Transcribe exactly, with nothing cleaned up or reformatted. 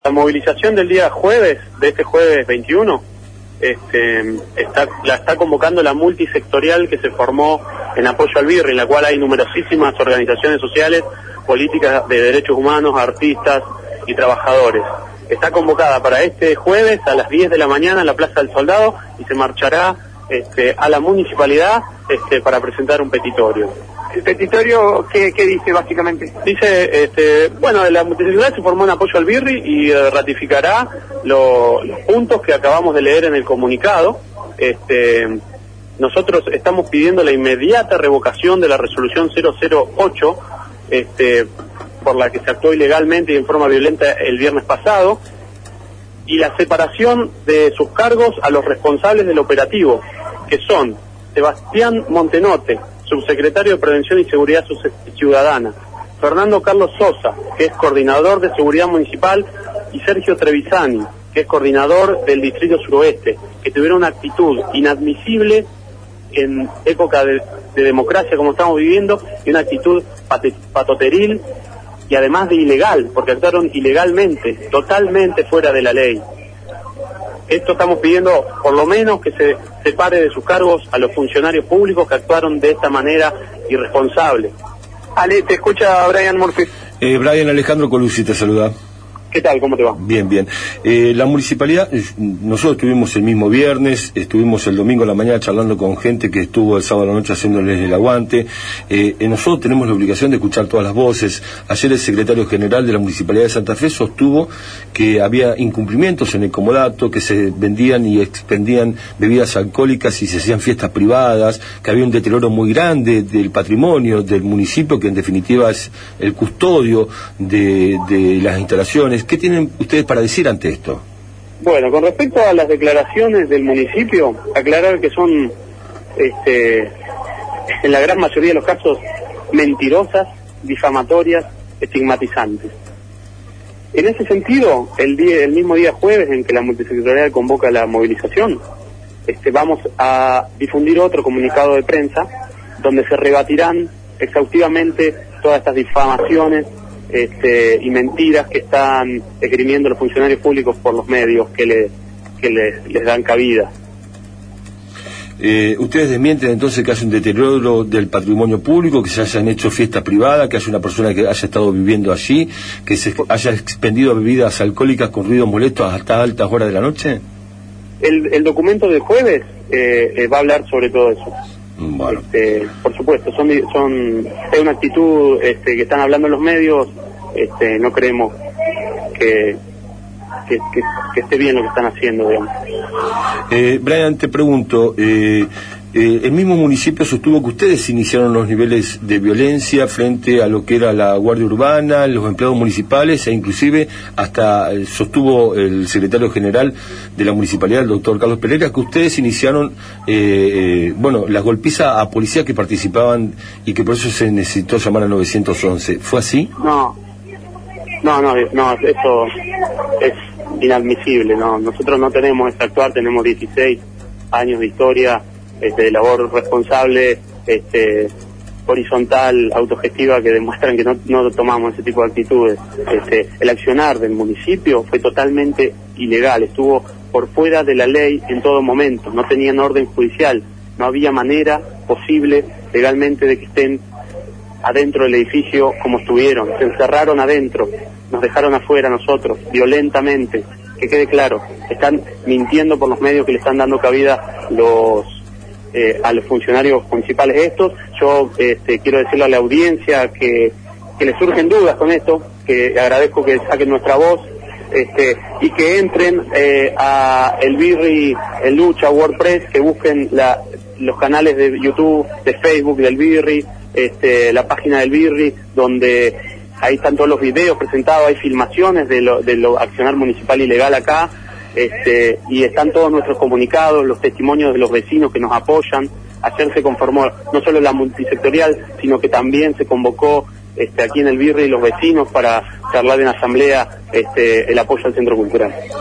La movilización del día jueves, de este jueves veintiuno, este, está, la está convocando la multisectorial que se formó en apoyo al BIRRI, en la cual hay numerosísimas organizaciones sociales, políticas de derechos humanos, artistas y trabajadores. Está convocada para este jueves a las diez de la mañana en la Plaza del Soldado y se marchará este, a la municipalidad este, para presentar un petitorio. ¿El petitorio qué, qué dice básicamente? Dice, este, bueno, la multisectorial se formó en apoyo al BIRRI y eh, ratificará lo, los puntos que acabamos de leer en el comunicado. Este, nosotros estamos pidiendo la inmediata revocación de la resolución cero cero ocho, este, por la que se actuó ilegalmente y en forma violenta el viernes pasado, y la separación de sus cargos a los responsables del operativo, que son Sebastián Montenote, subsecretario de Prevención y Seguridad Ciudadana, Fernando Carlos Sosa, que es coordinador de Seguridad Municipal, y Sergio Trevisani, que es coordinador del Distrito Suroeste, que tuvieron una actitud inadmisible en época de, de democracia como estamos viviendo, y una actitud pate, patoteril y además de ilegal, porque actuaron ilegalmente, totalmente fuera de la ley. Esto estamos pidiendo, por lo menos, que se separe de sus cargos a los funcionarios públicos que actuaron de esta manera irresponsable. Ale, te escucha Brian Murphy. Eh, Brian, Alejandro Colucci te saluda. ¿Qué tal? ¿Cómo te va? Bien, bien. Eh, la municipalidad, nosotros estuvimos el mismo viernes, estuvimos el domingo a la mañana charlando con gente que estuvo el sábado a la noche haciéndoles el aguante. Eh, nosotros tenemos la obligación de escuchar todas las voces. Ayer el secretario general de la Municipalidad de Santa Fe sostuvo que había incumplimientos en el comodato, que se vendían y expendían bebidas alcohólicas y se hacían fiestas privadas, que había un deterioro muy grande del patrimonio del municipio, que en definitiva es el custodio de, de las instalaciones. ¿Qué tienen ustedes para decir ante esto? Bueno, con respecto a las declaraciones del municipio, aclarar que son, este, en la gran mayoría de los casos, mentirosas, difamatorias, estigmatizantes. En ese sentido, el día, el mismo día jueves en que la multisectorial convoca la movilización, este, vamos a difundir otro comunicado de prensa donde se rebatirán exhaustivamente todas estas difamaciones Este, y mentiras que están esgrimiendo los funcionarios públicos por los medios que, le, que les, les dan cabida. Eh, ¿Ustedes desmienten entonces que haya un deterioro del patrimonio público, que se hayan hecho fiesta privada, que haya una persona que haya estado viviendo allí, que se haya expendido bebidas alcohólicas con ruidos molestos hasta altas horas de la noche? El, el documento del jueves eh, eh, va a hablar sobre todo eso. Bueno. Este, por supuesto, son, son es una actitud este, que están hablando en los medios. Este, no creemos que, que, que, que esté bien lo que están haciendo, digamos. Eh, Brian, te pregunto, eh, eh, el mismo municipio sostuvo que ustedes iniciaron los niveles de violencia frente a lo que era la Guardia Urbana, los empleados municipales, e inclusive hasta eh, sostuvo el secretario general de la municipalidad, el doctor Carlos Pereira, que ustedes iniciaron, eh, eh, bueno, las golpizas a policías que participaban y que por eso se necesitó llamar a nueve once. ¿Fue así? No, no, no, no, eso es inadmisible, no. Nosotros no tenemos este actuar, tenemos dieciséis años de historia, este, de labor responsable, este, horizontal, autogestiva, que demuestran que no, no tomamos ese tipo de actitudes. Este, el accionar del municipio fue totalmente ilegal, estuvo por fuera de la ley en todo momento, no tenían orden judicial, no había manera posible legalmente de que estén adentro del edificio como estuvieron, se encerraron adentro, nos dejaron afuera nosotros, violentamente, que quede claro, están mintiendo por los medios que le están dando cabida los eh, a los funcionarios municipales estos. Yo este, quiero decirle a la audiencia que, que les surgen dudas con esto, que agradezco que saquen nuestra voz, este, y que entren eh, a el BIRRI en lucha, WordPress, que busquen la, los canales de YouTube, de Facebook del BIRRI, este, la página del BIRRI, donde ahí están todos los videos presentados, hay filmaciones de lo, de lo accionar municipal ilegal acá, este, y están todos nuestros comunicados, los testimonios de los vecinos que nos apoyan. Ayer se conformó no solo la multisectorial, sino que también se convocó este, aquí en el BIRRI los vecinos para charlar en asamblea este, el apoyo al centro cultural.